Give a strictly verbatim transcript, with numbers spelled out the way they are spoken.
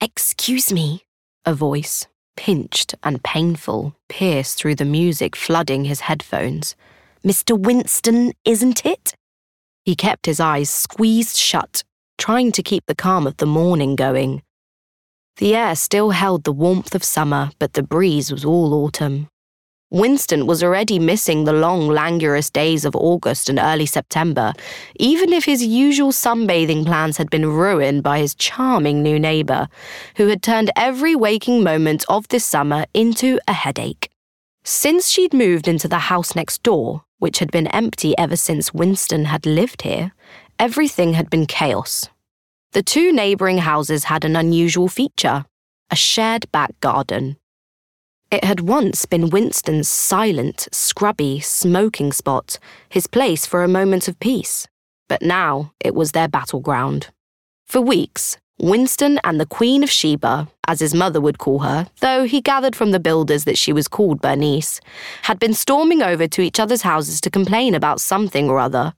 "Excuse me," a voice, pinched and painful, pierced through the music flooding his headphones. "Mister Winston, isn't it?" He kept his eyes squeezed shut, trying to keep the calm of the morning going. The air still held the warmth of summer, but the breeze was all autumn. Winston was already missing the long, languorous days of August and early September, even if his usual sunbathing plans had been ruined by his charming new neighbour, who had turned every waking moment of this summer into a headache. Since she'd moved into the house next door, which had been empty ever since Winston had lived here, everything had been chaos. The two neighbouring houses had an unusual feature, a shared back garden. It had once been Winston's silent, scrubby, smoking spot, his place for a moment of peace. But now it was their battleground. For weeks, Winston and the Queen of Sheba, as his mother would call her, though he gathered from the builders that she was called Bernice, had been storming over to each other's houses to complain about something or other,